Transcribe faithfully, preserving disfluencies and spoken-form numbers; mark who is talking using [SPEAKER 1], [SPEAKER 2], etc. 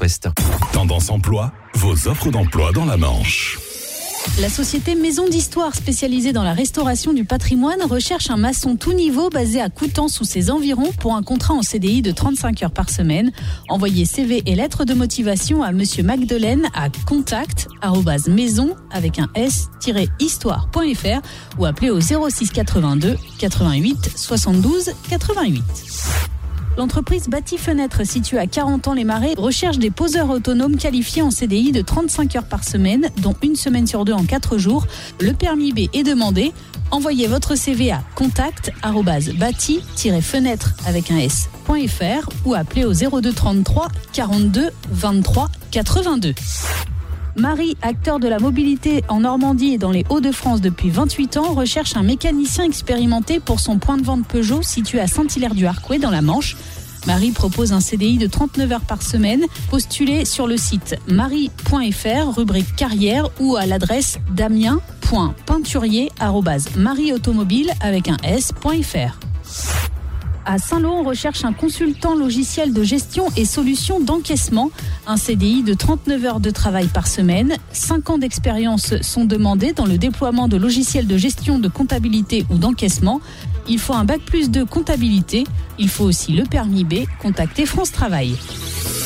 [SPEAKER 1] Ouest.
[SPEAKER 2] Tendance emploi, vos offres d'emploi dans la Manche.
[SPEAKER 3] La société Maison d'Histoire, spécialisée dans la restauration du patrimoine, recherche un maçon tout niveau basé à Coutances ou ses environs pour un contrat en C D I de trente-cinq heures par semaine. Envoyez C V et lettres de motivation à Monsieur Magdelaine à contact arobase maison avec un s histoire point f r ou appelez au zéro six quatre-vingt-deux quatre-vingt-huit soixante-douze quatre-vingt-huit. L'entreprise Bâti Fenêtre, située à Carentan-les-Marais, recherche des poseurs autonomes qualifiés en C D I de trente-cinq heures par semaine, dont une semaine sur deux en quatre jours. Le permis B est demandé. Envoyez votre C V à contact arobase bâti fenêtre avec un s point f r ou appelez au zéro deux trente-trois quarante-deux vingt-trois quatre-vingt-deux. Marie, acteur de la mobilité en Normandie et dans les Hauts-de-France depuis vingt-huit ans, recherche un mécanicien expérimenté pour son point de vente Peugeot situé à Saint-Hilaire-du-Harcouët dans la Manche. Marie propose un C D I de trente-neuf heures par semaine. Postulez sur le site marie point f r, rubrique carrière ou à l'adresse damien point peinturier arobase marieautomobile avec un s.fr. À Saint-Lô, on recherche un consultant logiciel de gestion et solutions d'encaissement. Un C D I de trente-neuf heures de travail par semaine. cinq ans d'expérience sont demandés dans le déploiement de logiciels de gestion de comptabilité ou d'encaissement. Il faut un bac plus de comptabilité. Il faut aussi le permis B. Contactez France Travail.